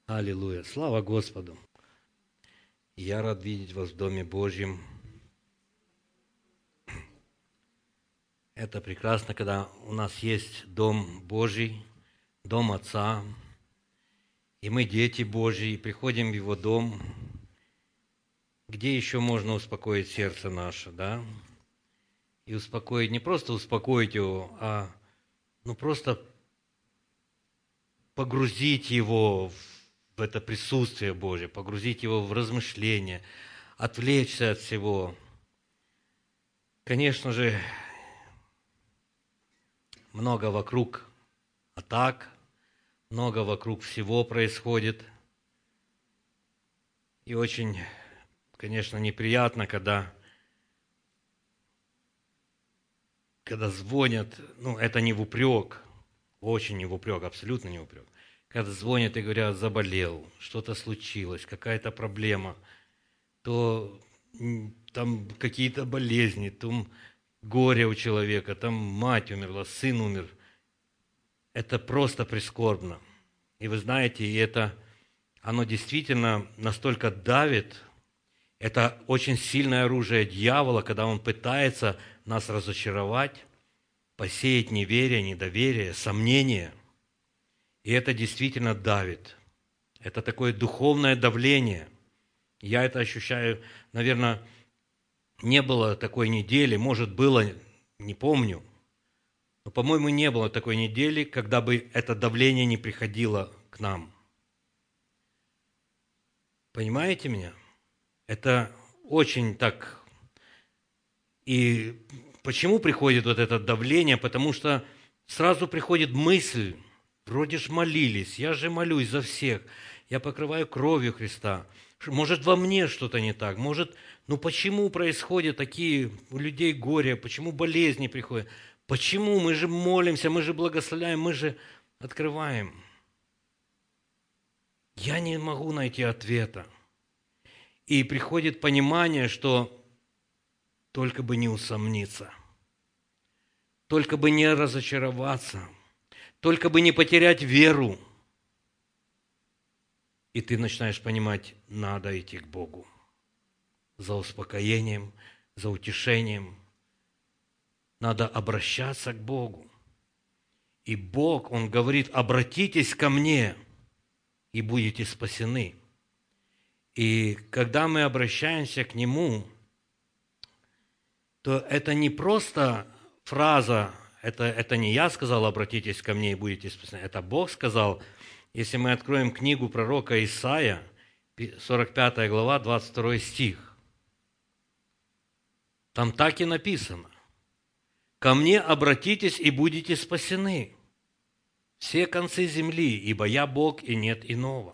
Аллилуйя! Слава Господу! Я рад видеть вас в Доме Божьем. Это прекрасно, когда у нас есть Дом Божий, Дом Отца, и мы дети Божьи, и приходим в Его Дом, где еще можно успокоить сердце наше, да? И успокоить, не просто успокоить его, а просто погрузить его в это присутствие Божие, погрузить его в размышления, отвлечься от всего. Конечно же, много вокруг атак, много вокруг всего происходит. И очень, конечно, неприятно, когда звонят, это не в упрек, очень не в упрек, абсолютно не в упрек. Когда звонят и говорят, заболел, что-то случилось, какая-то проблема, то там какие-то болезни, там горе у человека, там мать умерла, сын умер. Это просто прискорбно. И вы знаете, оно действительно настолько давит. Это очень сильное оружие дьявола, когда он пытается нас разочаровать, посеять неверие, недоверие, сомнение. И это действительно давит. Это такое духовное давление. Я это ощущаю, наверное, не было такой недели, может, было, не помню, но, по-моему, не было такой недели, когда бы это давление не приходило к нам. Понимаете меня? Это очень так. И почему приходит вот это давление? Потому что сразу приходит мысль, вроде ж молились, я же молюсь за всех, я покрываю кровью Христа. Может, во мне что-то не так? Может, почему происходят такие у людей горе? Почему болезни приходят? Почему? Мы же молимся, мы же благословляем, мы же открываем. Я не могу найти ответа. И приходит понимание, что только бы не усомниться, только бы не разочароваться, только бы не потерять веру. И ты начинаешь понимать, надо идти к Богу за успокоением, за утешением. Надо обращаться к Богу. И Бог, Он говорит, обратитесь ко мне, и будете спасены. И когда мы обращаемся к Нему, то это не просто фраза, это не я сказал, обратитесь ко мне и будете спасены. Это Бог сказал. Если мы откроем книгу пророка Исаия, 45 глава, 22 стих, там так и написано. «Ко мне обратитесь и будете спасены, все концы земли, ибо я Бог и нет иного».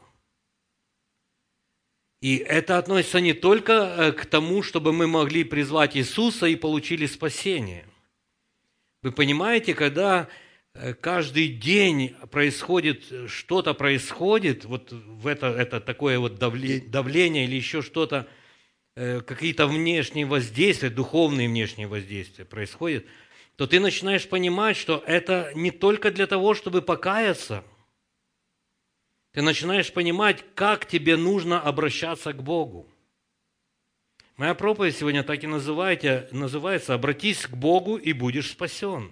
И это относится не только к тому, чтобы мы могли призвать Иисуса и получили спасение. Вы понимаете, когда каждый день что-то происходит, вот в это такое вот давление или еще что-то, какие-то внешние воздействия, духовные внешние воздействия происходят, то ты начинаешь понимать, что это не только для того, чтобы покаяться. Ты начинаешь понимать, как тебе нужно обращаться к Богу. Моя проповедь сегодня так и называется «Обратись к Богу, и будешь спасен».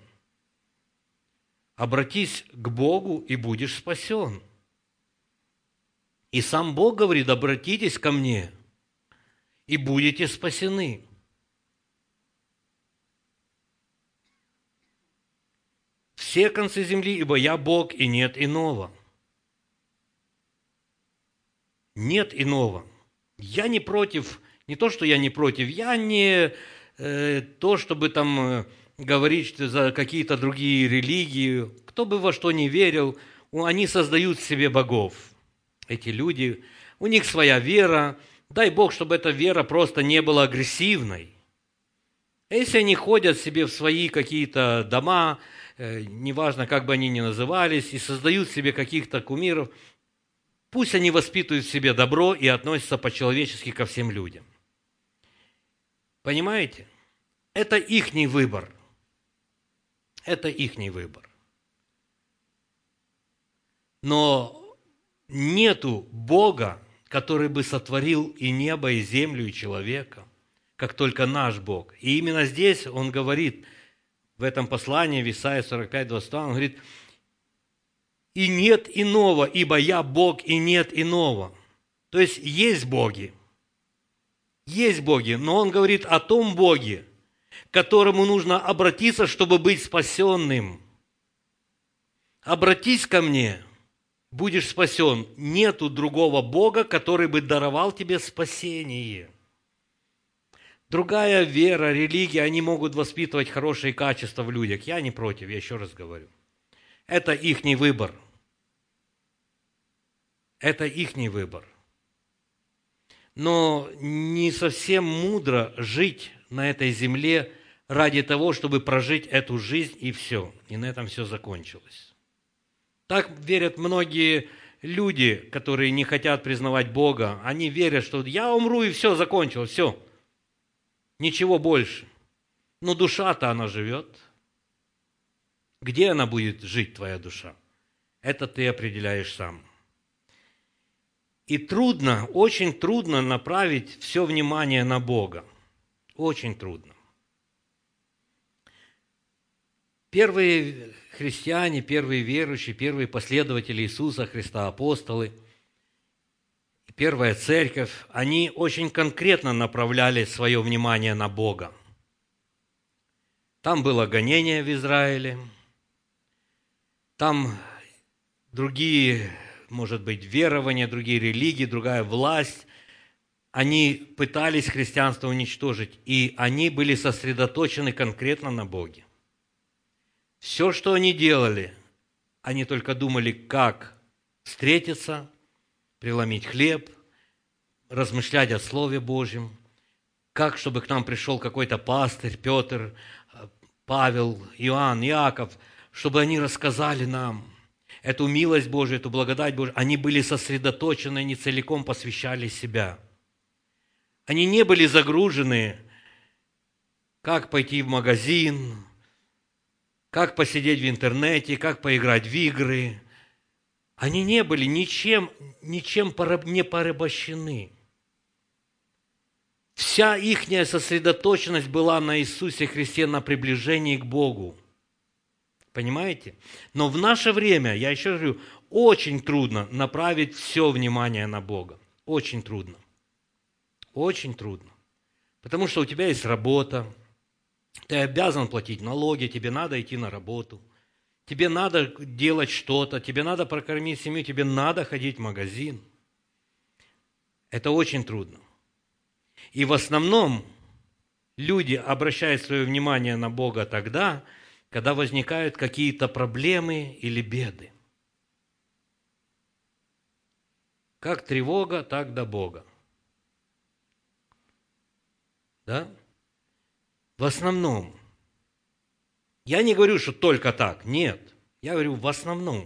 Обратись к Богу, и будешь спасен. И сам Бог говорит, обратитесь ко мне, и будете спасены. Все концы земли, ибо я Бог, и нет иного. Нет иного. Я не против, не то, что я не против, я не то, чтобы там говорить за какие-то другие религии. Кто бы во что ни верил, они создают себе богов. Эти люди, у них своя вера. Дай Бог, чтобы эта вера просто не была агрессивной. Если они ходят себе в свои какие-то дома, неважно, как бы они ни назывались, и создают себе каких-то кумиров, пусть они воспитывают в себе добро и относятся по-человечески ко всем людям. Понимаете? Это ихний выбор. Это ихний выбор. Но нету Бога, который бы сотворил и небо, и землю, и человека, как только наш Бог. И именно здесь он говорит, в этом послании, в Исаии 45, 22, он говорит, «И нет иного, ибо я Бог, и нет иного». То есть боги, но он говорит о том Боге, к которому нужно обратиться, чтобы быть спасенным. «Обратись ко мне, будешь спасен». Нету другого Бога, который бы даровал тебе спасение. Другая вера, религия, они могут воспитывать хорошие качества в людях. Я не против, я еще раз говорю. Это ихний выбор. Это ихний выбор. Но не совсем мудро жить на этой земле ради того, чтобы прожить эту жизнь и все. И на этом все закончилось. Так верят многие люди, которые не хотят признавать Бога. Они верят, что я умру и все, закончилось, все. Ничего больше. Но душа-то она живет. Где она будет жить, твоя душа? Это ты определяешь сам. И трудно, очень трудно направить все внимание на Бога. Очень трудно. Первые христиане, первые верующие, первые последователи Иисуса Христа, апостолы, первая церковь, они очень конкретно направляли свое внимание на Бога. Там было гонение в Израиле, там другие, может быть, верования, другие религии, другая власть. Они пытались христианство уничтожить, и они были сосредоточены конкретно на Боге. Все, что они делали, они только думали, как встретиться, преломить хлеб, размышлять о Слове Божьем, как, чтобы к нам пришел какой-то пастырь, Петр, Павел, Иоанн, Иаков, чтобы они рассказали нам эту милость Божию, эту благодать Божию. Они были сосредоточены, они целиком посвящали себя. Они не были загружены, как пойти в магазин, как посидеть в интернете, как поиграть в игры. Они не были ничем не порабощены. Вся ихняя сосредоточенность была на Иисусе Христе, на приближении к Богу. Понимаете? Но в наше время, я еще говорю, очень трудно направить все внимание на Бога. Очень трудно. Очень трудно. Потому что у тебя есть работа, ты обязан платить налоги, тебе надо идти на работу, тебе надо делать что-то, тебе надо прокормить семью, тебе надо ходить в магазин. Это очень трудно. И в основном люди обращают свое внимание на Бога тогда, когда возникают какие-то проблемы или беды. Как тревога, так до Бога. Да? В основном. Я не говорю, что только так. Нет. Я говорю в основном.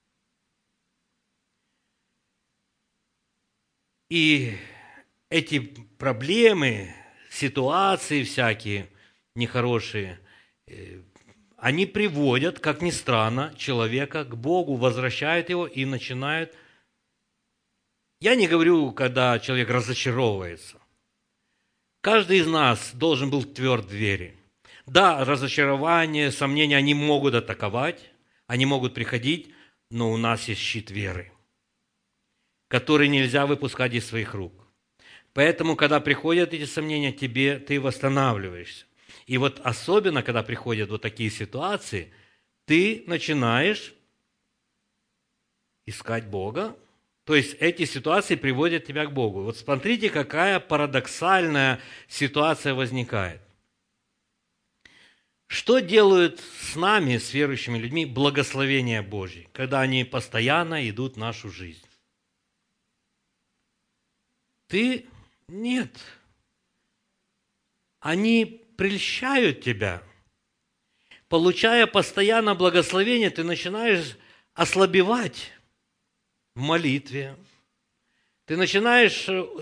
И эти проблемы, ситуации всякие нехорошие, они приводят, как ни странно, человека к Богу, возвращают его и начинают. Я не говорю, когда человек разочаровывается. Каждый из нас должен был тверд в вере. Да, разочарование, сомнения, они могут атаковать, они могут приходить, но у нас есть щит веры, который нельзя выпускать из своих рук. Поэтому, когда приходят эти сомнения, ты восстанавливаешься. И вот особенно, когда приходят вот такие ситуации, ты начинаешь искать Бога. То есть эти ситуации приводят тебя к Богу. Вот смотрите, какая парадоксальная ситуация возникает. Что делают с нами, с верующими людьми, благословения Божьи, когда они постоянно идут в нашу жизнь? Нет. Они прельщают тебя. Получая постоянно благословение, ты начинаешь ослабевать в молитве. Ты начинаешь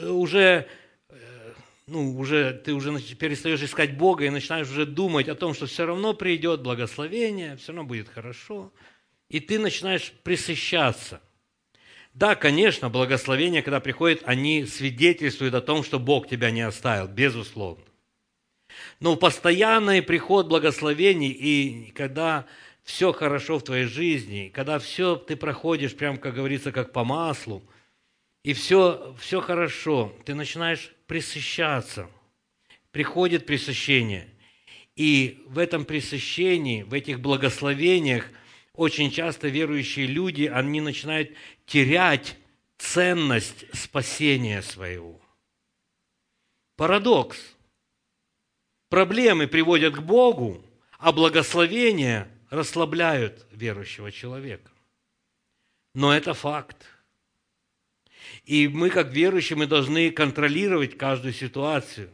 ты уже перестаешь искать Бога и начинаешь уже думать о том, что все равно придет благословение, все равно будет хорошо. И ты начинаешь пресыщаться. Да, конечно, благословения, когда приходят, они свидетельствуют о том, что Бог тебя не оставил, безусловно. Но постоянный приход благословений, и когда все хорошо в твоей жизни, когда все ты проходишь, прям, как говорится, как по маслу, и все хорошо, ты начинаешь пресыщаться, приходит пресыщение. И в этом пресыщении, в этих благословениях очень часто верующие люди, они начинают терять ценность спасения своего. Парадокс. Проблемы приводят к Богу, а благословения расслабляют верующего человека. Но это факт. И мы, как верующие, мы должны контролировать каждую ситуацию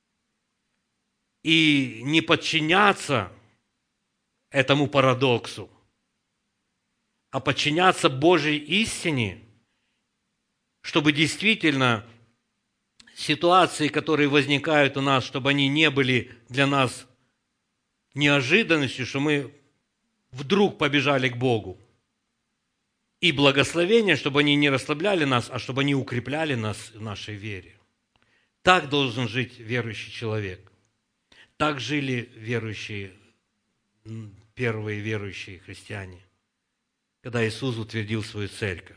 и не подчиняться этому парадоксу, а подчиняться Божьей истине, чтобы действительно ситуации, которые возникают у нас, чтобы они не были для нас неожиданностью, что мы вдруг побежали к Богу. И благословения, чтобы они не расслабляли нас, а чтобы они укрепляли нас в нашей вере. Так должен жить верующий человек. Так жили верующие, первые верующие христиане, когда Иисус утвердил свою церковь.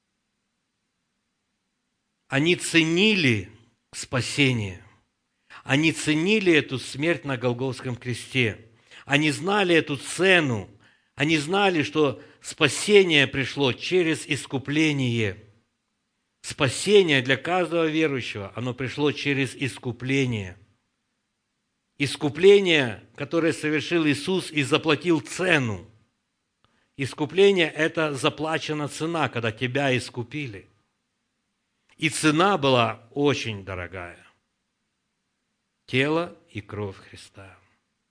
Они ценили спасение. Они ценили эту смерть на Голгофском кресте. Они знали эту цену. Они знали, что спасение пришло через искупление. Спасение для каждого верующего, оно пришло через искупление. Искупление, которое совершил Иисус и заплатил цену. Искупление – это заплачена цена, когда тебя искупили. И цена была очень дорогая. Тело и кровь Христа.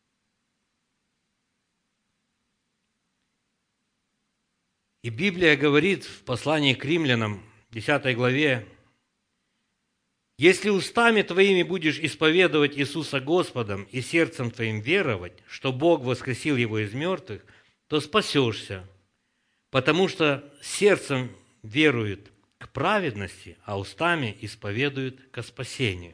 И Библия говорит в послании к римлянам, 10 главе, «Если устами твоими будешь исповедовать Иисуса Господом и сердцем твоим веровать, что Бог воскресил Его из мертвых, то спасешься, потому что сердцем веруют к праведности, а устами исповедуют ко спасению».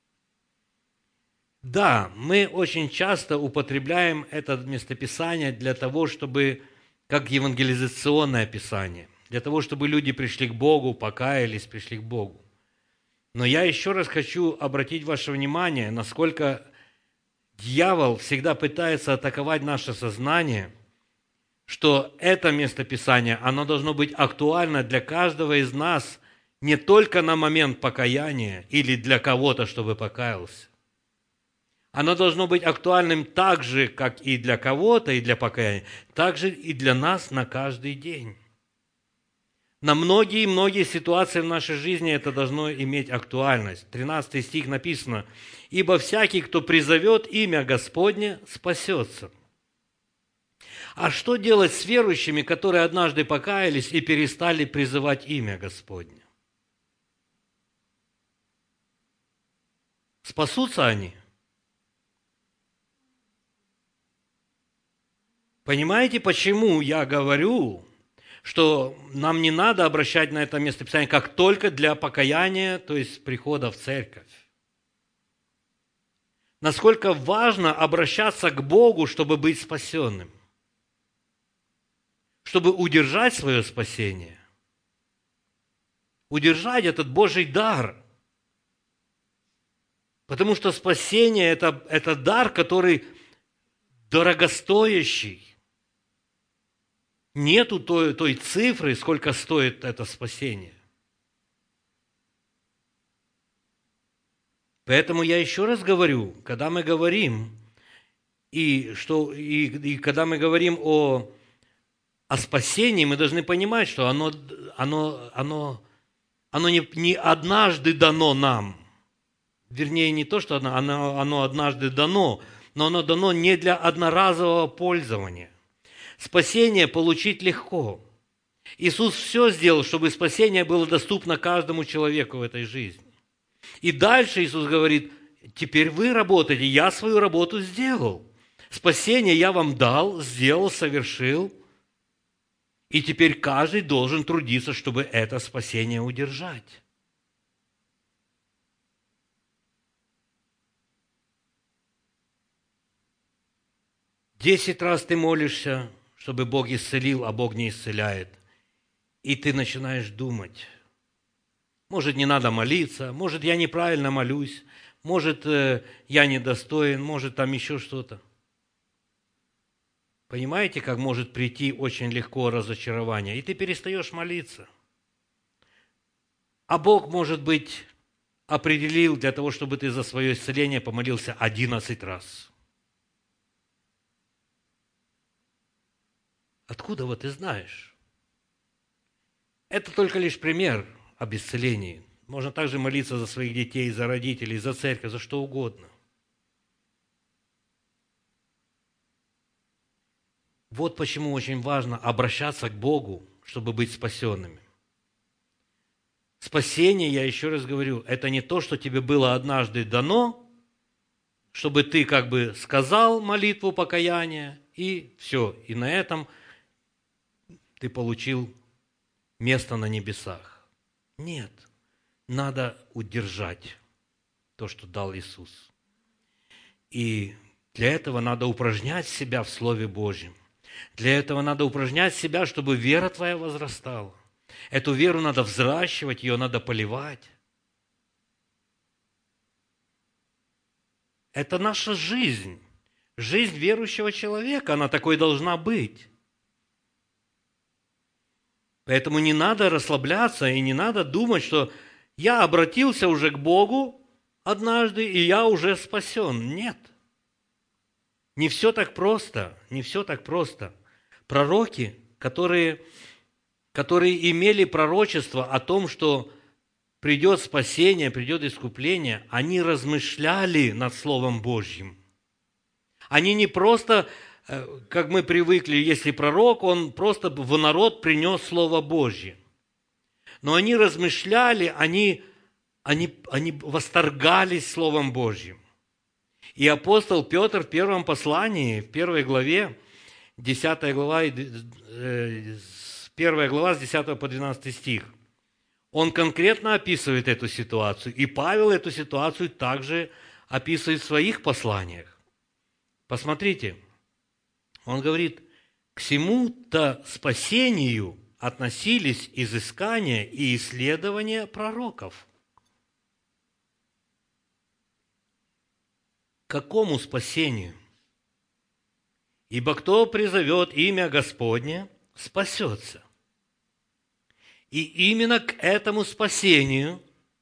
Да, мы очень часто употребляем это местописание для того, чтобы, как евангелизационное писание, для того, чтобы люди пришли к Богу, покаялись, пришли к Богу. Но я еще раз хочу обратить ваше внимание, насколько дьявол всегда пытается атаковать наше сознание, что это местописание, оно должно быть актуально для каждого из нас не только на момент покаяния или для кого-то, чтобы покаялся. Оно должно быть актуальным так же, как и для кого-то, и для покаяния, так же и для нас на каждый день. На многие ситуации в нашей жизни это должно иметь актуальность. 13 стих написано: «Ибо всякий, кто призовет имя Господне, спасется». А что делать с верующими, которые однажды покаялись и перестали призывать имя Господне? Спасутся они? Понимаете, почему я говорю, что нам не надо обращать на это местописание как только для покаяния, то есть прихода в церковь? Насколько важно обращаться к Богу, чтобы быть спасенным, чтобы удержать свое спасение, удержать этот Божий дар. Потому что спасение – это дар, который дорогостоящий. Нету той цифры, сколько стоит это спасение. Поэтому я еще раз говорю, когда мы говорим, когда мы говорим о спасении, мы должны понимать, что оно не однажды дано нам. Вернее, не то, что оно однажды дано, но оно дано не для одноразового пользования. Спасение получить легко. Иисус все сделал, чтобы спасение было доступно каждому человеку в этой жизни. И дальше Иисус говорит: теперь вы работаете, я свою работу сделал. Спасение я вам дал, сделал, совершил. И теперь каждый должен трудиться, чтобы это спасение удержать. Десять раз ты молишься, чтобы Бог исцелил, а Бог не исцеляет. И ты начинаешь думать, может, не надо молиться, может, я неправильно молюсь, может, я недостоин, может, там еще что-то. Понимаете, как может прийти очень легко разочарование, и ты перестаешь молиться. А Бог, может быть, определил для того, чтобы ты за свое исцеление помолился 11 раз. Откуда вот ты знаешь? Это только лишь пример об исцелении. Можно также молиться за своих детей, за родителей, за церковь, за что угодно. Вот почему очень важно обращаться к Богу, чтобы быть спасенными. Спасение, я еще раз говорю, это не то, что тебе было однажды дано, чтобы ты как бы сказал молитву покаяния, и все, и на этом ты получил место на небесах. Нет, надо удержать то, что дал Иисус. И для этого надо упражнять себя в Слове Божьем. Для этого надо упражнять себя, чтобы вера твоя возрастала. Эту веру надо взращивать, ее надо поливать. Это наша жизнь. Жизнь верующего человека, она такой должна быть. Поэтому не надо расслабляться и не надо думать, что я обратился уже к Богу однажды, и я уже спасен. Нет. Не все так просто. Не все так просто. Пророки, которые имели пророчество о том, что придет спасение, придет искупление, они размышляли над Словом Божьим. Они не просто, как мы привыкли, если пророк, он просто в народ принес Слово Божье. Но они размышляли, они восторгались Словом Божьим. И апостол Петр в первом послании, в 1 главе, 10 глава, 1 глава с 10 по 12 стих, он конкретно описывает эту ситуацию. И Павел эту ситуацию также описывает в своих посланиях. Посмотрите, он говорит, к всему-то спасению относились изыскания и исследования пророков. К какому спасению? Ибо кто призовет имя Господне, спасется. И именно к этому спасению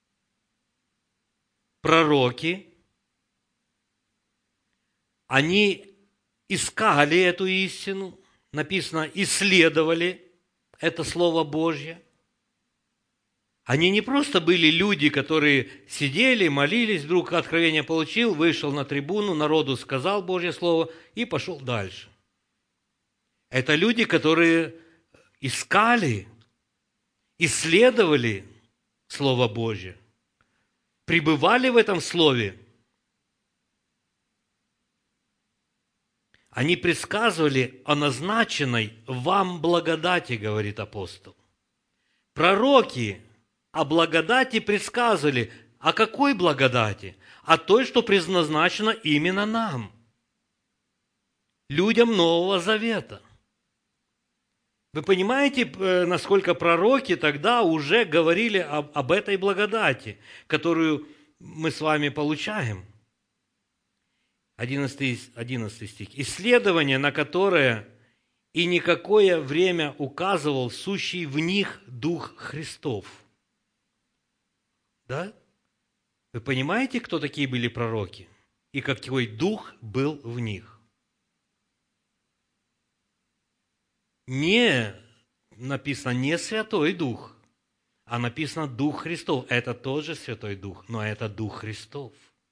пророки, они искали эту истину, написано, исследовали это Слово Божье. Они не просто были люди, которые сидели, молились, вдруг откровение получил, вышел на трибуну, народу сказал Божье Слово и пошел дальше. Это люди, которые искали, исследовали Слово Божье, пребывали в этом Слове. Они предсказывали о назначенной вам благодати, говорит апостол. Пророки о благодати предсказывали. О какой благодати? О той, что предназначена именно нам, людям Нового Завета. Вы понимаете, насколько пророки тогда уже говорили об этой благодати, которую мы с вами получаем? 11 стих. «Исследование, на которое и никакое время указывал сущий в них Дух Христов». Да? Вы понимаете, кто такие были пророки? И какой Дух был в них? Не написано не Святой Дух, а написано Дух Христов. Это тоже Святой Дух, но это Дух Христов.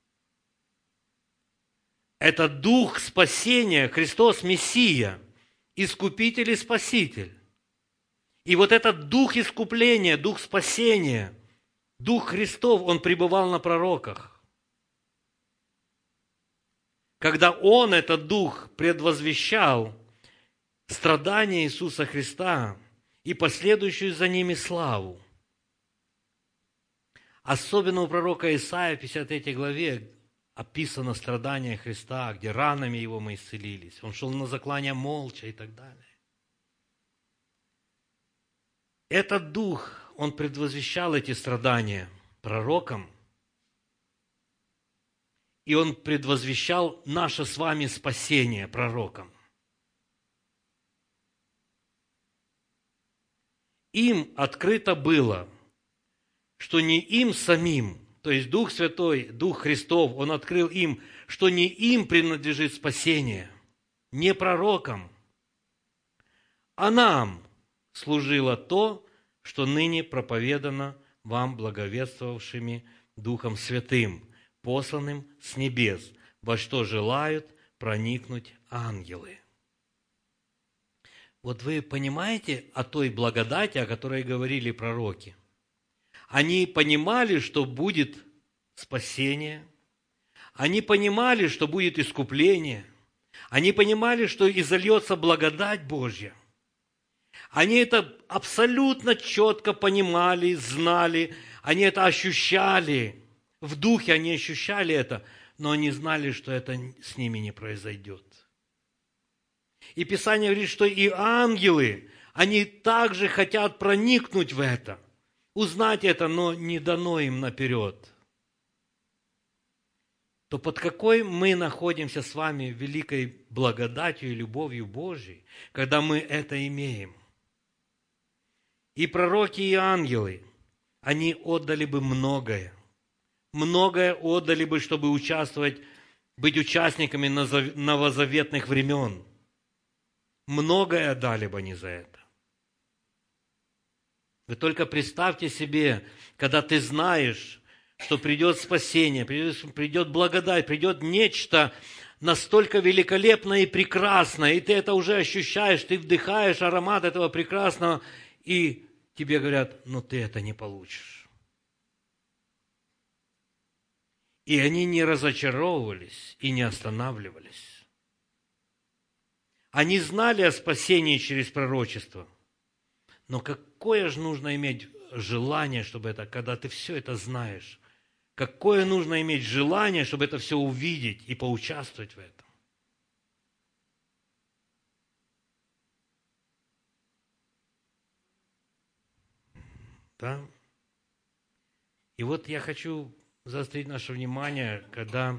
Это Дух спасения, Христос Мессия, Искупитель и Спаситель. И вот этот Дух искупления, Дух спасения, Дух Христов, Он пребывал на пророках. Когда Он, этот Дух, предвозвещал страдания Иисуса Христа и последующую за ними славу. Особенно у пророка Исаии в 53 главе описано страдание Христа, где ранами Его мы исцелились. Он шел на заклание молча и так далее. Этот Дух, Он предвозвещал эти страдания пророкам, и Он предвозвещал наше с вами спасение пророкам. Им открыто было, что не им самим, то есть Дух Святой, Дух Христов, Он открыл им, что не им принадлежит спасение, не пророкам, а нам служило то, что ныне проповедано вам благовествовавшими Духом Святым, посланным с небес, во что желают проникнуть ангелы. Вот вы понимаете о той благодати, о которой говорили пророки? Они понимали, что будет спасение. Они понимали, что будет искупление. Они понимали, что изольется благодать Божья. Они это абсолютно четко понимали, знали. Они это ощущали. В духе они ощущали это, но они знали, что это с ними не произойдет. И Писание говорит, что и ангелы, они также хотят проникнуть в это, узнать это, но не дано им наперед. То под какой мы находимся с вами великой благодатью и любовью Божьей, когда мы это имеем? И пророки, и ангелы, они отдали бы многое. Многое отдали бы, чтобы участвовать, быть участниками новозаветных времен. Многое отдали бы они за это. Вы только представьте себе, когда ты знаешь, что придет спасение, придет благодать, придет нечто настолько великолепное и прекрасное, и ты это уже ощущаешь, ты вдыхаешь аромат этого прекрасного, и тебе говорят, но ты это не получишь. И они не разочаровывались и не останавливались. Они знали о спасении через пророчество. Но какое же нужно иметь желание, чтобы это, когда ты все это знаешь, какое нужно иметь желание, чтобы это все увидеть и поучаствовать в этом? Да? И вот я хочу заострить наше внимание, когда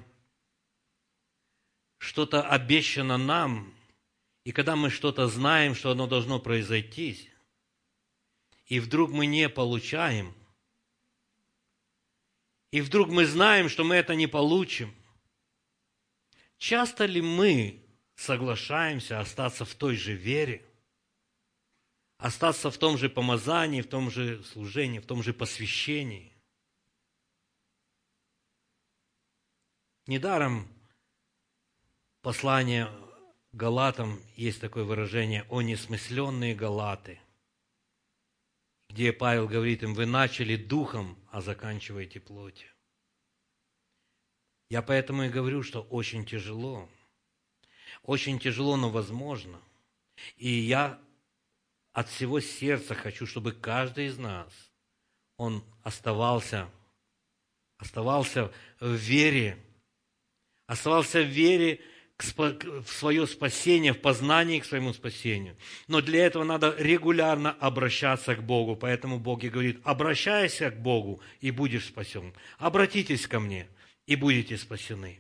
что-то обещано нам, и когда мы что-то знаем, что оно должно произойти, и вдруг мы не получаем, и вдруг мы знаем, что мы это не получим, часто ли мы соглашаемся остаться в той же вере, остаться в том же помазании, в том же служении, в том же посвящении? Недаром послание Галатам есть такое выражение «О несмысленные Галаты», где Павел говорит им: вы начали духом, а заканчиваете плотью. Я поэтому и говорю, что очень тяжело, но возможно. И я от всего сердца хочу, чтобы каждый из нас, он оставался в вере в свое спасение, в познании к своему спасению. Но для этого надо регулярно обращаться к Богу. Поэтому Бог и говорит: обращайся к Богу, и будешь спасен. Обратитесь ко мне, и будете спасены.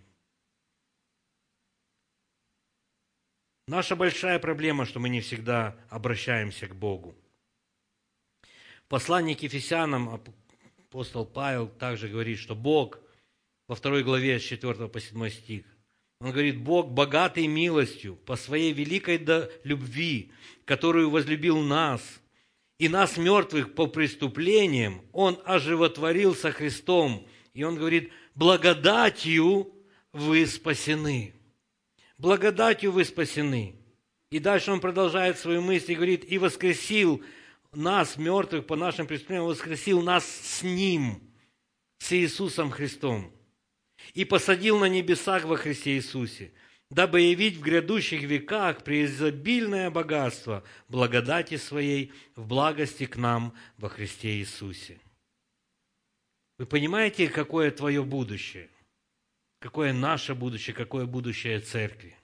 Наша большая проблема, что мы не всегда обращаемся к Богу. В послании к Ефесянам апостол Павел также говорит, что Бог, во 2 главе с 4 по 7 стих, он говорит: Бог, богатый милостью, по своей великой любви, которую возлюбил нас, и нас, мертвых по преступлениям, Он оживотворил со Христом. И Он говорит: благодатью вы спасены. Благодатью вы спасены. И дальше Он продолжает свою мысль и говорит: и воскресил нас, мертвых по нашим преступлениям, воскресил нас с Ним, с Иисусом Христом. И посадил на небесах во Христе Иисусе, дабы явить в грядущих веках преизобильное богатство благодати Своей в благости к нам во Христе Иисусе. Вы понимаете, какое твое будущее? Какое наше будущее, какое будущее церкви?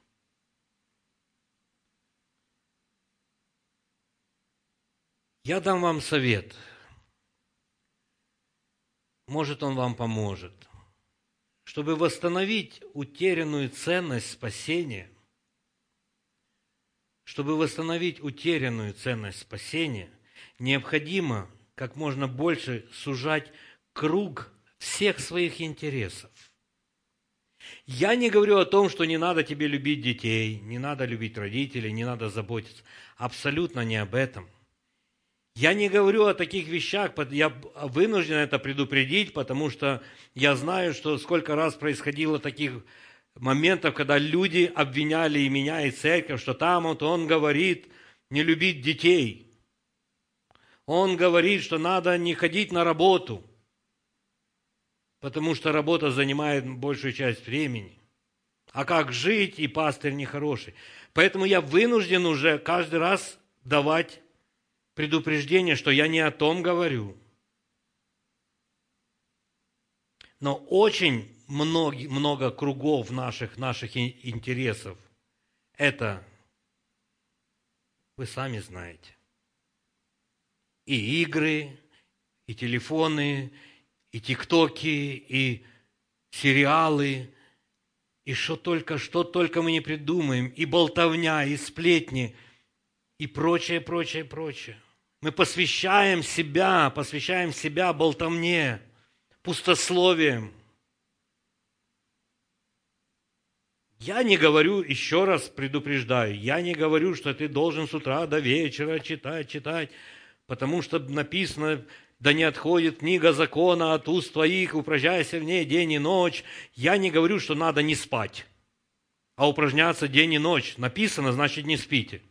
Я дам вам совет. Может, он вам поможет. Чтобы восстановить утерянную ценность спасения, необходимо как можно больше сужать круг всех своих интересов. Я не говорю о том, что не надо тебе любить детей, не надо любить родителей, не надо заботиться. Абсолютно не об этом. Я не говорю о таких вещах, я вынужден это предупредить, потому что я знаю, что сколько раз происходило таких моментов, когда люди обвиняли и меня, и церковь, что там вот он говорит не любить детей. Он говорит, что надо не ходить на работу, потому что работа занимает большую часть времени. А как жить, и пастырь нехороший. Поэтому я вынужден уже каждый раз давать предупреждение, что я не о том говорю. Но очень много кругов наших интересов. Это вы сами знаете. И игры, и телефоны, и тиктоки, и сериалы, и что только мы не придумаем, и болтовня, и сплетни, и прочее. Мы посвящаем себя болтовне, пустословием. Я не говорю, еще раз предупреждаю, я не говорю, что ты должен с утра до вечера читать, потому что написано, да не отходит книга закона от уст твоих, упражняйся в ней день и ночь. Я не говорю, что надо не спать, а упражняться день и ночь. Написано, значит, не спите.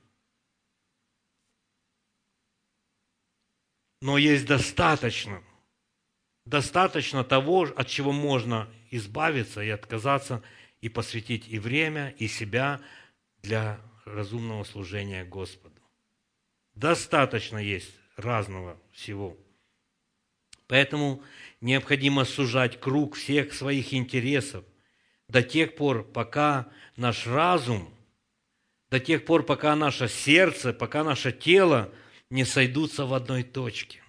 Но есть достаточно того, от чего можно избавиться и отказаться, и посвятить и время, и себя для разумного служения Господу. Достаточно есть разного всего. Поэтому необходимо сужать круг всех своих интересов до тех пор, пока наш разум, до тех пор, пока наше сердце, пока наше тело не сойдутся в одной точке.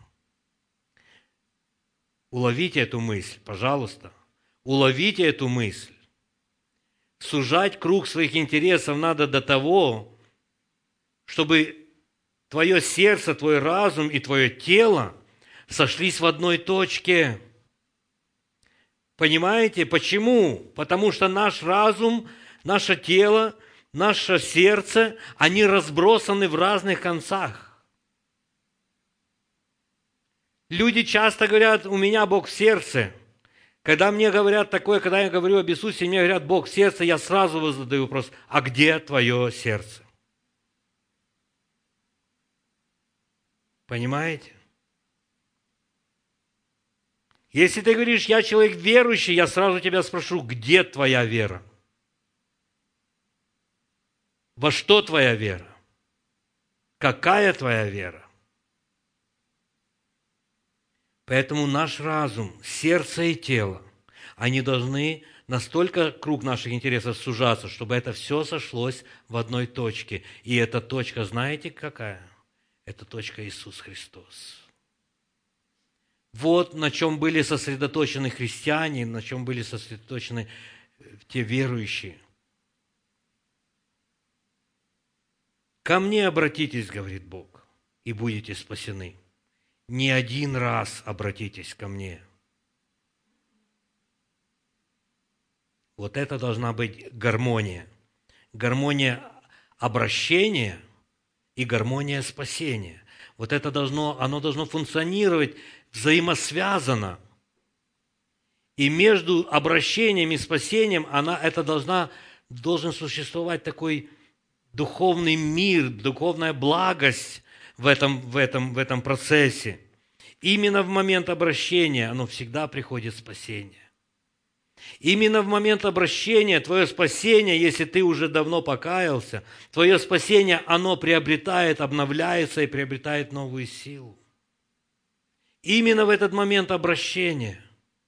Уловите эту мысль, пожалуйста. Уловите эту мысль. Сужать круг своих интересов надо до того, чтобы твое сердце, твой разум и твое тело сошлись в одной точке. Понимаете, почему? Потому что наш разум, наше тело, наше сердце, они разбросаны в разных концах. Люди часто говорят, у меня Бог в сердце. Когда мне говорят такое, когда я говорю об Иисусе, мне говорят, Бог в сердце, я сразу задаю вопрос, а где твое сердце? Понимаете? Если ты говоришь, я человек верующий, я сразу тебя спрошу, где твоя вера? Во что твоя вера? Какая твоя вера? Поэтому наш разум, сердце и тело, они должны настолько круг наших интересов сужаться, чтобы это все сошлось в одной точке. И эта точка, знаете какая? Это точка Иисус Христос. Вот на чем были сосредоточены христиане, на чем были сосредоточены те верующие. «Ко мне обратитесь, — говорит Бог, — и будете спасены. Не один раз обратитесь ко мне». Вот это должна быть гармония. Гармония обращения и гармония спасения. Вот это оно должно функционировать взаимосвязано. И между обращением и спасением должен существовать такой духовный мир, духовная благость в этом процессе. Именно в момент обращения оно всегда приходит спасение. Именно в момент обращения твое спасение, если ты уже давно покаялся, твое спасение, оно приобретает, обновляется и приобретает новую силу. Именно в этот момент обращения.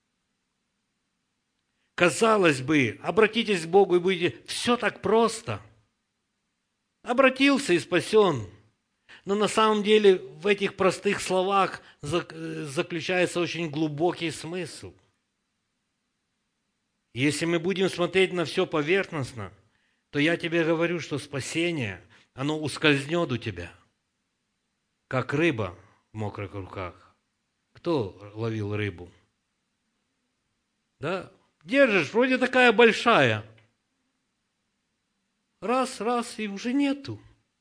Казалось бы, обратитесь к Богу и будете, все так просто. Обратился и спасен. Но на самом деле в этих простых словах заключается очень глубокий смысл. Если мы будем смотреть на все поверхностно, то я тебе говорю, что спасение, оно ускользнет у тебя, как рыба в мокрых руках. Кто ловил рыбу? Да? Держишь, вроде такая большая. Раз, и уже нету.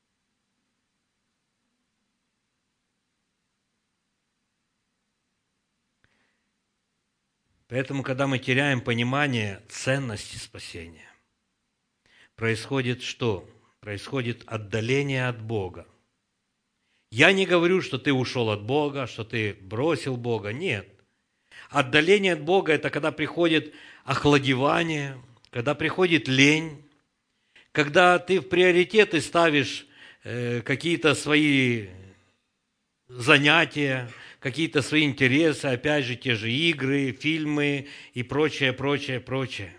Поэтому, когда мы теряем понимание ценности спасения, происходит что? Происходит отдаление от Бога. Я не говорю, что ты ушел от Бога, что ты бросил Бога. Нет. Отдаление от Бога – это когда приходит охладевание, когда приходит лень, когда ты в приоритеты ставишь какие-то свои занятия, какие-то свои интересы, опять же, те же игры, фильмы и прочее, прочее, прочее.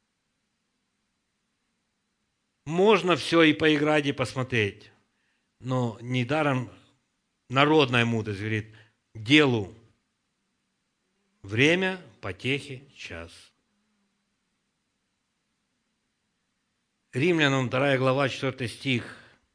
Можно все и поиграть, и посмотреть, но недаром народная мудрость говорит, делу время, потехи час. Римлянам 2 глава, 4 стих.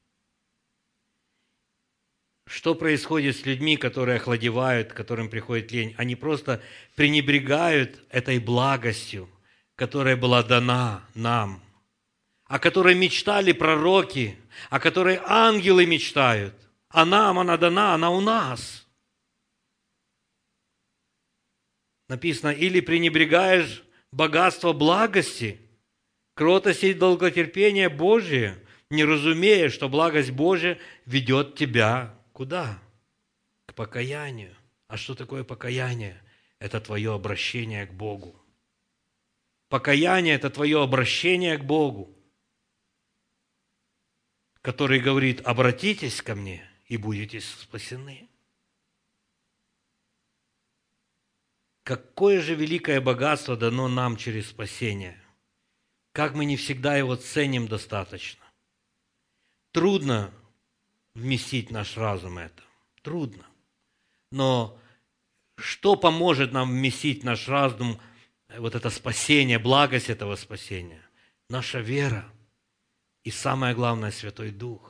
Что происходит с людьми, которые охладевают, которым приходит лень? Они просто пренебрегают этой благостью, которая была дана нам, о которой мечтали пророки, о которой ангелы мечтают. А нам она дана, она у нас. Написано, или пренебрегаешь богатство благости, кротости и долготерпение Божие, не разумея, что благость Божия ведет тебя куда? К покаянию. А что такое покаяние? Это твое обращение к Богу. Покаяние – это твое обращение к Богу, который говорит, обратитесь ко мне и будете спасены. Какое же великое богатство дано нам через спасение. Как мы не всегда его ценим достаточно. Трудно вместить наш разум это. Трудно. Но что поможет нам вместить наш разум, вот это спасение, благость этого спасения? Наша вера и, самое главное, Святой Дух.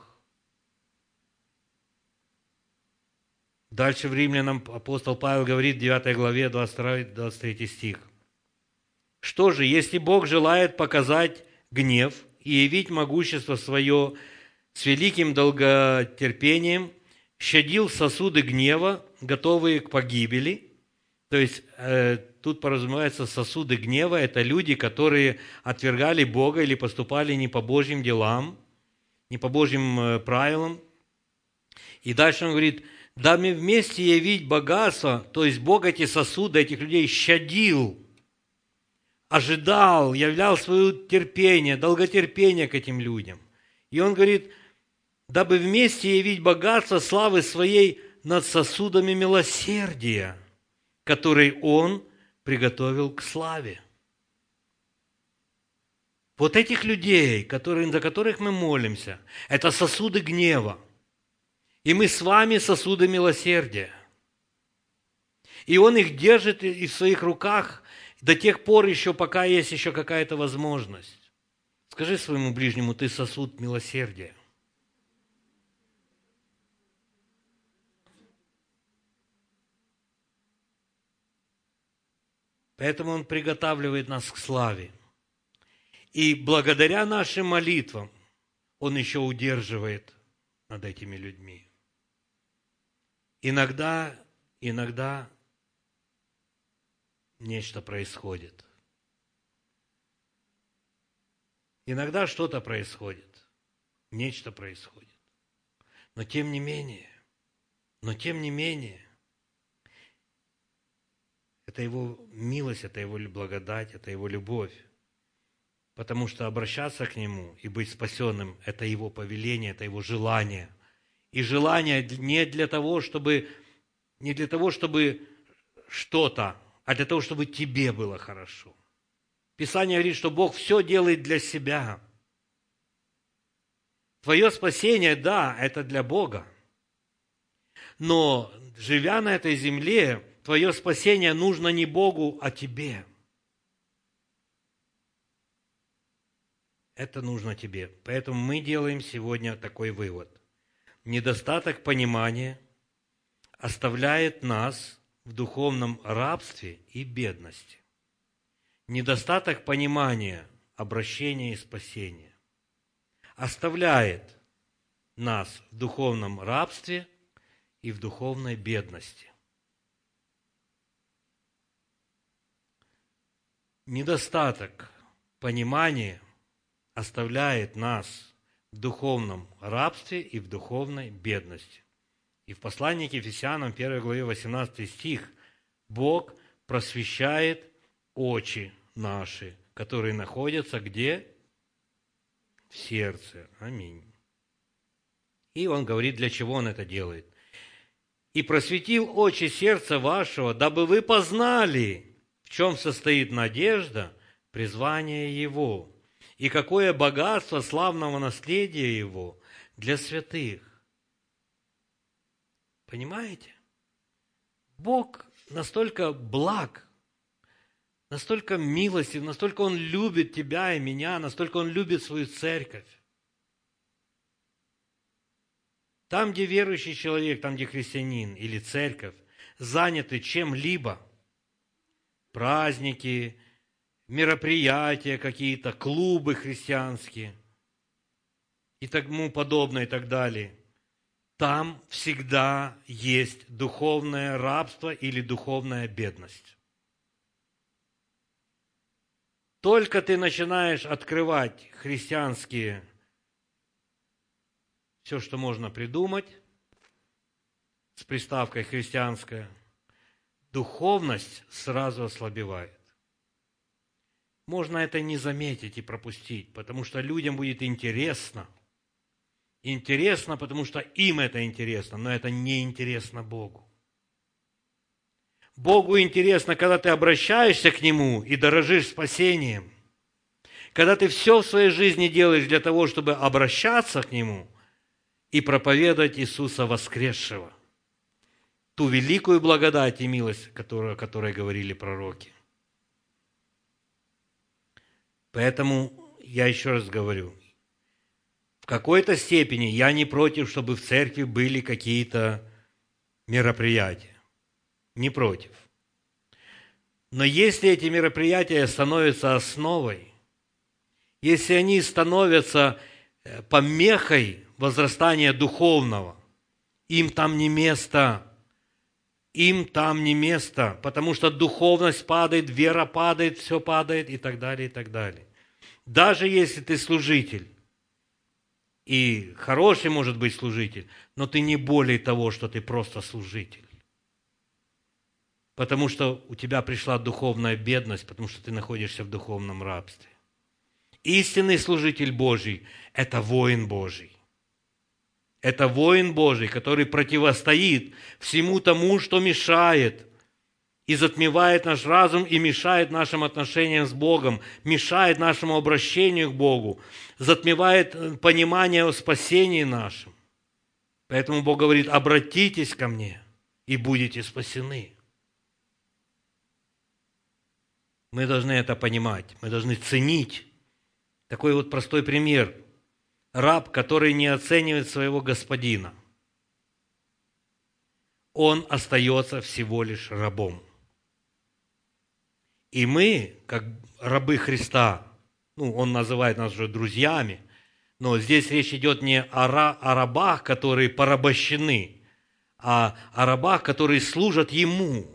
Дальше в Римлянам апостол Павел говорит в 9 главе, 22-23 стих. Что же, если Бог желает показать гнев и явить могущество свое с великим долготерпением, щадил сосуды гнева, готовые к погибели. То есть тут подразумевается сосуды гнева, это люди, которые отвергали Бога или поступали не по Божьим делам, не по Божьим правилам. И дальше он говорит, дабы вместе явить богатство, то есть Бог эти сосуды, этих людей щадил, ожидал, являл свое терпение, долготерпение к этим людям. И он говорит, дабы вместе явить богатство славы своей над сосудами милосердия, который он приготовил к славе. Вот этих людей, за которых мы молимся, это сосуды гнева. И мы с вами сосуды милосердия. И он их держит в своих руках до тех пор еще, пока есть еще какая-то возможность. Скажи своему ближнему, ты сосуд милосердия. Поэтому он приготавливает нас к славе. И благодаря нашим молитвам он еще удерживает над этими людьми. Иногда нечто происходит. Иногда что-то происходит. Нечто происходит. Но тем не менее, Это Его милость, это Его благодать, это Его любовь. Потому что обращаться к Нему и быть спасенным – это Его повеление, это Его желание. И желание не для того, чтобы что-то, а для того, чтобы тебе было хорошо. Писание говорит, что Бог все делает для себя. Твое спасение, да, это для Бога. Но, живя на этой земле, твое спасение нужно не Богу, а тебе. Это нужно тебе. Поэтому мы делаем сегодня такой вывод. Недостаток понимания оставляет нас в духовном рабстве и бедности. Недостаток понимания обращения и спасения оставляет нас в духовном рабстве и в духовной бедности. Недостаток понимания оставляет нас в духовном рабстве и в духовной бедности. И в послании к Ефесянам, 1 главе, 18 стих, Бог просвещает очи наши, которые находятся где? В сердце. Аминь. И он говорит, для чего он это делает. «И просветил очи сердца вашего, дабы вы познали, в чем состоит надежда, призвание Его, и какое богатство славного наследия Его для святых». Понимаете? Бог настолько благ, настолько милостив, настолько Он любит тебя и меня, настолько Он любит свою церковь. Там, где верующий человек, там, где христианин или церковь заняты чем-либо, праздники, мероприятия какие-то, клубы христианские и тому подобное и так далее, там всегда есть духовное рабство или духовная бедность. Только ты начинаешь открывать христианские, все, что можно придумать, с приставкой «христианская», духовность сразу ослабевает. Можно это не заметить и пропустить, потому что людям будет интересно. Интересно, потому что им это интересно, но это не интересно Богу. Богу интересно, когда ты обращаешься к Нему и дорожишь спасением, когда ты все в своей жизни делаешь для того, чтобы обращаться к Нему и проповедовать Иисуса воскресшего, ту великую благодать и милость, о которой говорили пророки. Поэтому я еще раз говорю, в какой-то степени я не против, чтобы в церкви были какие-то мероприятия. Не против. Но если эти мероприятия становятся основой, если они становятся помехой возрастания духовного, им там не место. Им там не место, потому что духовность падает, вера падает, все падает и так далее, и так далее. Даже если ты служитель, и хороший может быть служитель, но ты не более того, что ты просто служитель. Потому что у тебя пришла духовная бедность, потому что ты находишься в духовном рабстве. Истинный служитель Божий – это воин Божий. Это воин Божий, который противостоит всему тому, что мешает и затмевает наш разум и мешает нашим отношениям с Богом, мешает нашему обращению к Богу, затмевает понимание о спасении нашем. Поэтому Бог говорит: обратитесь ко мне и будете спасены. Мы должны это понимать, мы должны ценить. Такой вот простой пример. Раб, который не оценивает своего господина, он остается всего лишь рабом. И мы, как рабы Христа, он называет нас уже друзьями, но здесь речь идет не о рабах, которые порабощены, а о рабах, которые служат Ему.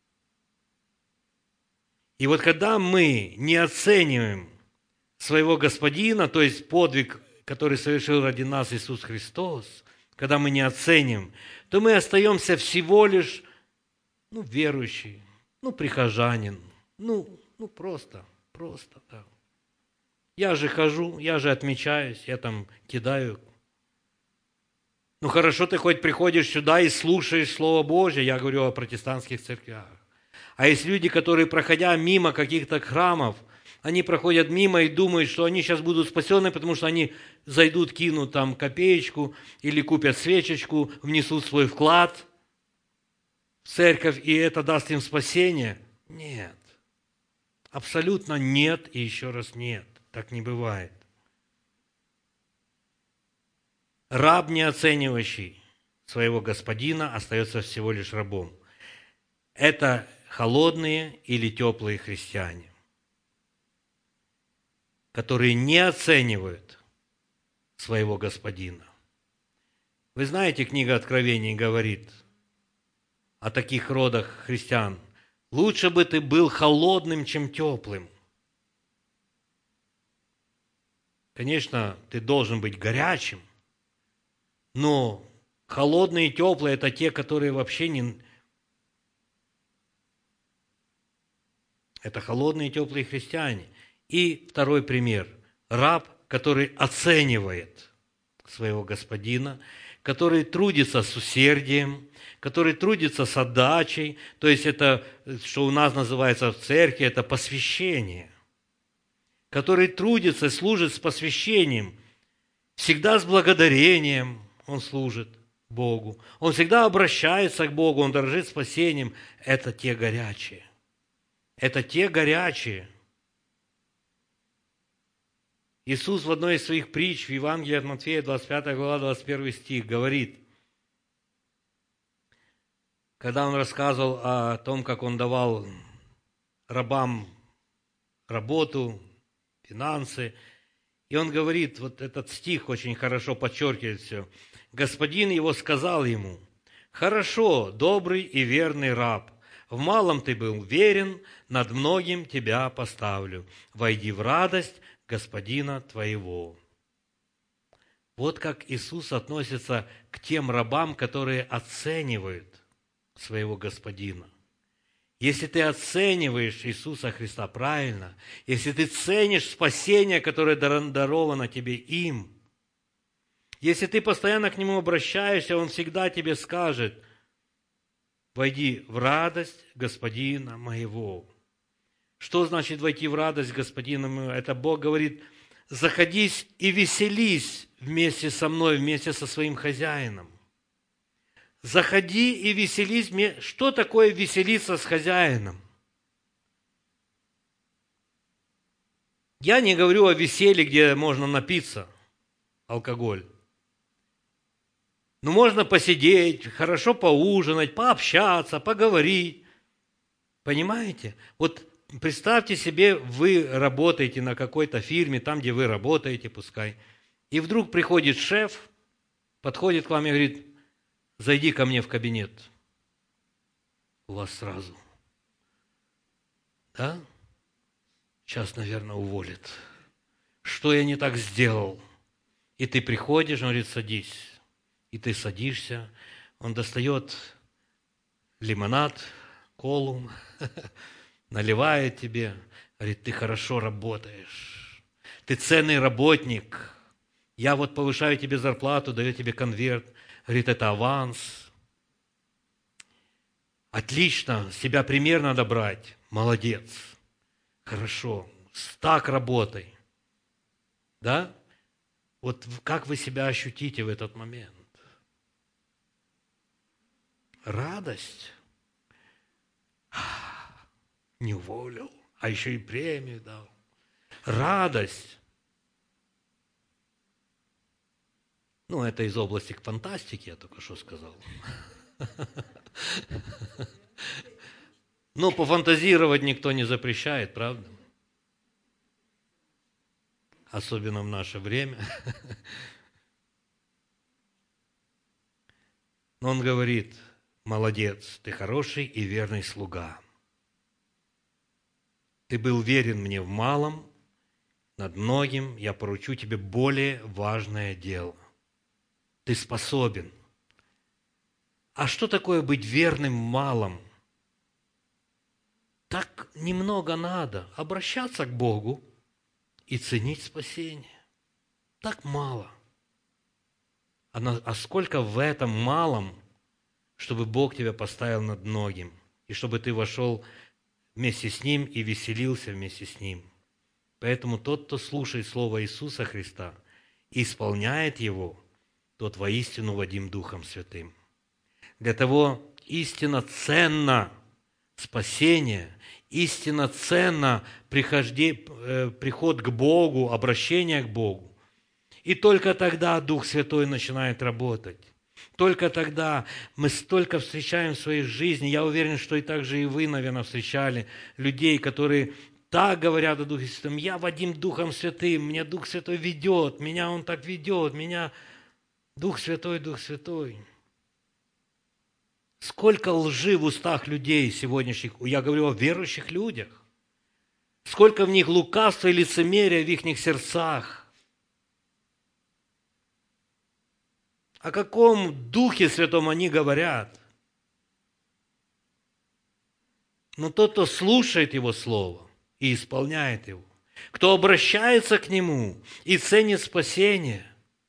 И вот когда мы не оцениваем своего господина, то есть подвиг, который совершил ради нас Иисус Христос, когда мы не оценим, то мы остаемся всего лишь верующие, прихожанин, просто, да. Я же хожу, я же отмечаюсь, я там кидаю. Хорошо, ты хоть приходишь сюда и слушаешь Слово Божье, я говорю о протестантских церквях. А есть люди, которые, проходя мимо каких-то храмов, они проходят мимо и думают, что они сейчас будут спасены, потому что они зайдут, кинут там копеечку или купят свечечку, внесут свой вклад в церковь, и это даст им спасение. Нет. Абсолютно нет и еще раз нет. Так не бывает. Раб, не оценивающий своего господина, остается всего лишь рабом. Это холодные или теплые христиане, которые не оценивают своего господина. Вы знаете, книга Откровений говорит о таких родах христиан. Лучше бы ты был холодным, чем теплым. Конечно, ты должен быть горячим, но холодные и теплые – это те, которые вообще не... Это холодные и теплые христиане. И второй пример. Раб, который оценивает своего господина, который трудится с усердием, который трудится с отдачей, то есть это, что у нас называется в церкви, это посвящение, который трудится, служит с посвящением, всегда с благодарением он служит Богу, он всегда обращается к Богу, он дорожит спасением. Это те горячие. Это те горячие. Иисус в одной из своих притч в Евангелии от Матфея, 25 глава, 21 стих, говорит, когда Он рассказывал о том, как Он давал рабам работу, финансы, и Он говорит, вот этот стих очень хорошо подчеркивает все. Господин его сказал ему, «Хорошо, добрый и верный раб, в малом ты был верен, над многим тебя поставлю. Войди в радость господина твоего». Вот как Иисус относится к тем рабам, которые оценивают своего господина. Если ты оцениваешь Иисуса Христа правильно, если ты ценишь спасение, которое даровано тебе им, если ты постоянно к Нему обращаешься, Он всегда тебе скажет, «Войди в радость господина моего». Что значит войти в радость господина моего? Это Бог говорит, «Заходись и веселись вместе со мной, вместе со своим хозяином». Заходи и веселись. Что такое веселиться с хозяином? Я не говорю о веселье, где можно напиться, алкоголь. Но можно посидеть, хорошо поужинать, пообщаться, поговорить. Понимаете? Вот представьте себе, вы работаете на какой-то фирме, там, где вы работаете, пускай, и вдруг приходит шеф, подходит к вам и говорит, зайди ко мне в кабинет. У вас сразу. Да? Сейчас, наверное, уволят. Что я не так сделал? И ты приходишь, он говорит, садись. И ты садишься, он достает лимонад, колу, наливает тебе, говорит, ты хорошо работаешь, ты ценный работник, я вот повышаю тебе зарплату, даю тебе конверт, говорит, это аванс. Отлично, с себя пример надо брать, молодец, хорошо, так работай. Да? Вот как вы себя ощутите в этот момент? Радость. Не уволил, а еще и премию дал. Радость. Это из области фантастики, я только что сказал. Но пофантазировать никто не запрещает, правда? Особенно в наше время. Но он говорит, молодец, ты хороший и верный слуга. Ты был верен мне в малом, над многим я поручу тебе более важное дело. Ты способен. А что такое быть верным в малом? Так немного надо обращаться к Богу и ценить спасение. Так мало. А сколько в этом малом, чтобы Бог тебя поставил над многим, и чтобы ты вошел вместе с Ним и веселился вместе с Ним. Поэтому тот, кто слушает Слово Иисуса Христа и исполняет его, тот воистину водим Духом Святым. Для того истинно ценно спасение, истинно ценно приход к Богу, обращение к Богу. И только тогда Дух Святой начинает работать. Только тогда мы столько встречаем в своей жизни, я уверен, что и так же и вы, наверное, встречали людей, которые так говорят о Духе Святом: я водим Духом Святым, меня Дух Святой ведет, меня Он так ведет, меня Дух Святой, Дух Святой. Сколько лжи в устах людей сегодняшних, я говорю о верующих людях, сколько в них лукавства и лицемерия в их сердцах. О каком Духе Святом они говорят? Но тот, кто слушает Его Слово и исполняет его, кто обращается к Нему и ценит спасение,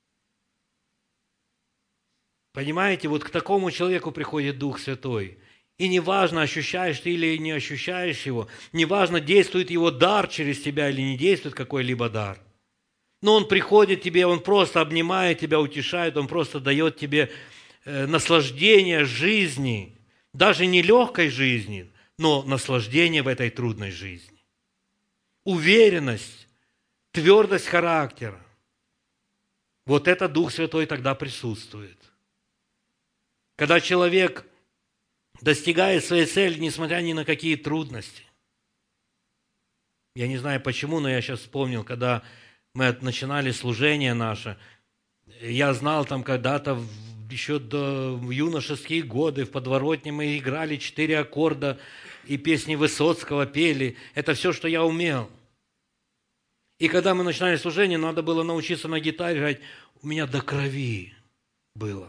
понимаете, вот к такому человеку приходит Дух Святой. И неважно, ощущаешь ты или не ощущаешь Его, неважно, действует Его дар через тебя или не действует какой-либо дар. Но Он приходит к тебе, Он просто обнимает тебя, утешает, Он просто дает тебе наслаждение жизни, даже не легкой жизни, но наслаждение в этой трудной жизни. Уверенность, твердость характера. Вот это Дух Святой тогда присутствует. Когда человек достигает своей цели, несмотря ни на какие трудности. Я не знаю почему, но я сейчас вспомнил, когда мы начинали служение наше, я знал там когда-то, еще до юношеские годы, в подворотне мы играли 4 аккорда и песни Высоцкого пели. Это все, что я умел. И когда мы начинали служение, надо было научиться на гитаре играть. У меня до крови было.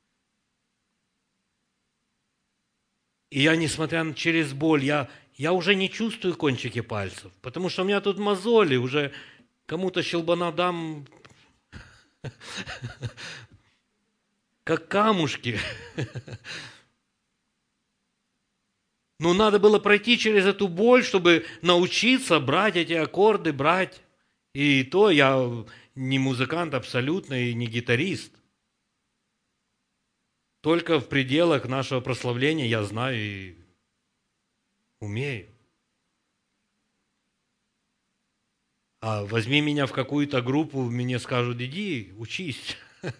И я, несмотря через боль, я уже не чувствую кончики пальцев, потому что у меня тут мозоли, уже кому-то щелбана дам, как камушки. Но надо было пройти через эту боль, чтобы научиться брать эти аккорды, брать. И то я не музыкант абсолютно и не гитарист. Только в пределах нашего прославления я знаю и умею. А возьми меня в какую-то группу, мне скажут: иди, учись.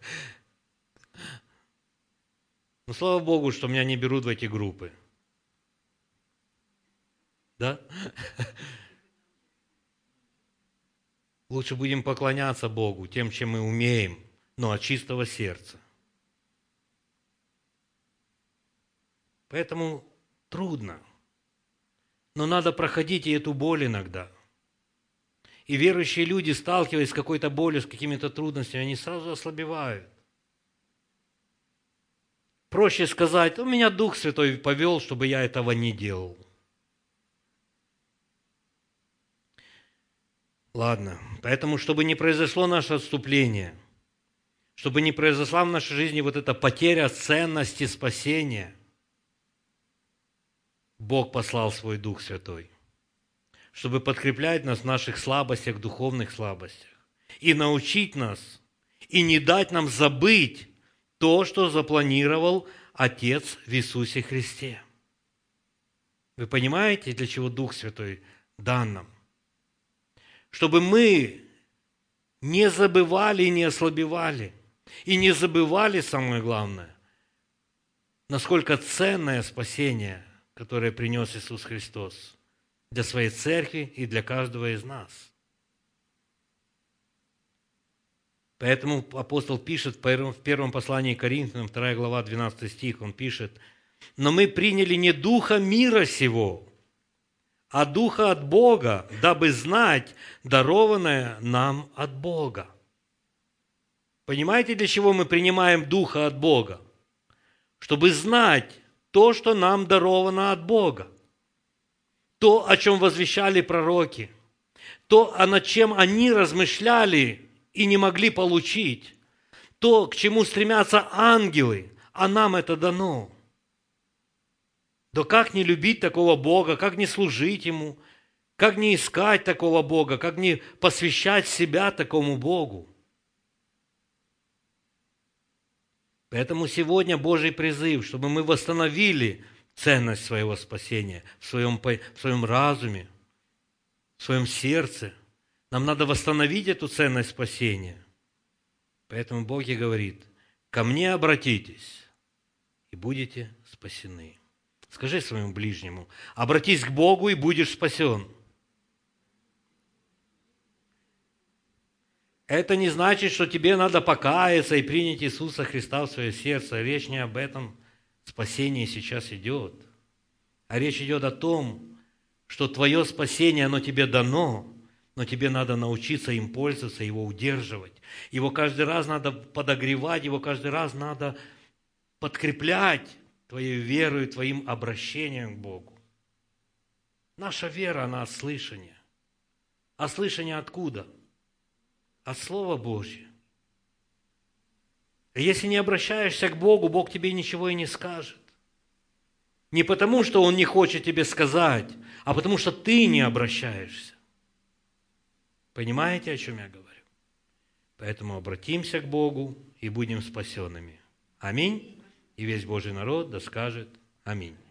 Но слава Богу, что меня не берут в эти группы. Да? Лучше будем поклоняться Богу тем, чем мы умеем, но от чистого сердца. Поэтому трудно. Но надо проходить и эту боль иногда. И верующие люди, сталкиваясь с какой-то болью, с какими-то трудностями, они сразу ослабевают. Проще сказать: у меня Дух Святой повел, чтобы я этого не делал. Ладно, поэтому, чтобы не произошло наше отступление, чтобы не произошла в нашей жизни вот эта потеря ценности спасения, Бог послал свой Дух Святой, чтобы подкреплять нас в наших слабостях, духовных слабостях, и научить нас, и не дать нам забыть то, что запланировал Отец в Иисусе Христе. Вы понимаете, для чего Дух Святой дан нам? Чтобы мы не забывали и не ослабевали, и не забывали, самое главное, насколько ценное спасение, которое принес Иисус Христос для своей церкви и для каждого из нас. Поэтому апостол пишет в первом послании к Коринфянам, 2 глава, 12 стих, он пишет: «Но мы приняли не духа мира сего, а духа от Бога, дабы знать дарованное нам от Бога». Понимаете, для чего мы принимаем духа от Бога? Чтобы знать то, что нам даровано от Бога. то, о чем возвещали пророки, то, над чем они размышляли и не могли получить, то, к чему стремятся ангелы, а нам это дано. Да как не любить такого Бога, как не служить Ему, как не искать такого Бога, как не посвящать себя такому Богу. Поэтому сегодня Божий призыв, чтобы мы восстановили ценность своего спасения в своем разуме, в своем сердце. Нам надо восстановить эту ценность спасения. Поэтому Бог и говорит: «Ко мне обратитесь, и будете спасены». Скажи своему ближнему: обратись к Богу, и будешь спасен. Это не значит, что тебе надо покаяться и принять Иисуса Христа в свое сердце. Речь не об этом спасении сейчас идет. А речь идет о том, что твое спасение, оно тебе дано, но тебе надо научиться им пользоваться, его удерживать. Его каждый раз надо подогревать, его каждый раз надо подкреплять твоей верой, твоим обращением к Богу. Наша вера, она от слышания. А слышание откуда? От Слова Божьего. Если не обращаешься к Богу, Бог тебе ничего и не скажет. Не потому, что Он не хочет тебе сказать, а потому, что ты не обращаешься. Понимаете, о чем я говорю? Поэтому обратимся к Богу и будем спасенными. Аминь. И весь Божий народ да скажет аминь.